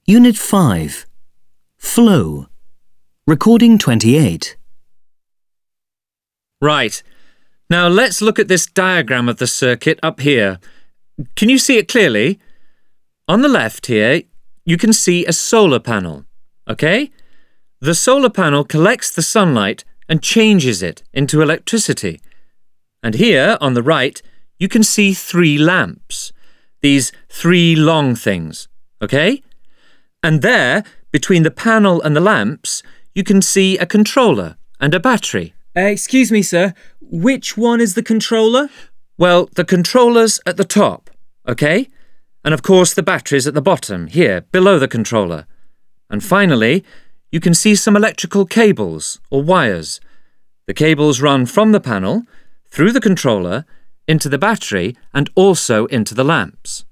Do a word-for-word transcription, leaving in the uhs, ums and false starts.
Unit five. Flow. Recording twenty-eight. Right. Now let's look at this diagram of the circuit up here. Can you see it clearly? On the left here, you can see a solar panel, okay? The solar panel collects the sunlight and changes it into electricity. And here, on the right, you can see three lamps, these three long things, okay? And there, between the panel and the lamps, you can see a controller and a battery. Uh, excuse me, sir. Which one is the controller? Well, the controller's at the top, okay? And of course the battery's at the bottom, here, below the controller. And finally, you can see some electrical cables or wires. The cables run from the panel, through the controller, into the battery and also into the lamps.